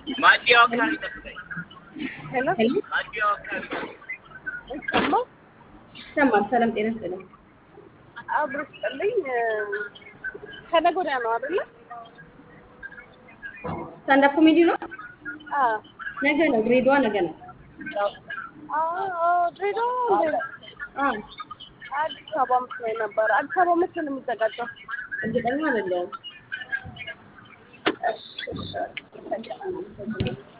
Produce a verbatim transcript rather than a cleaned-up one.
ማዲያው አካባቢ ተጠቅመኝ ሄሎ ሄሎ ማዲያው አካባቢ ሰማ ሰማል። ሰላም ጤና ይስጥልኝ። አብሮስጥልኝ ከነገ ወዲያ ነው አይደለ? ስታንዳፕ ኮሜዲ ነው። አዎ ነገ ነው። ድሬዳዋ ነገ ነው። አዎ ድሬዳዋ እንደ አዎ አዲስ አበባ መስሎኝ ነበር። አዲስ አበባ መቼ ነው የሚዘጋጀው? እርግጠኛ አይደለሁም። እሺ እሺ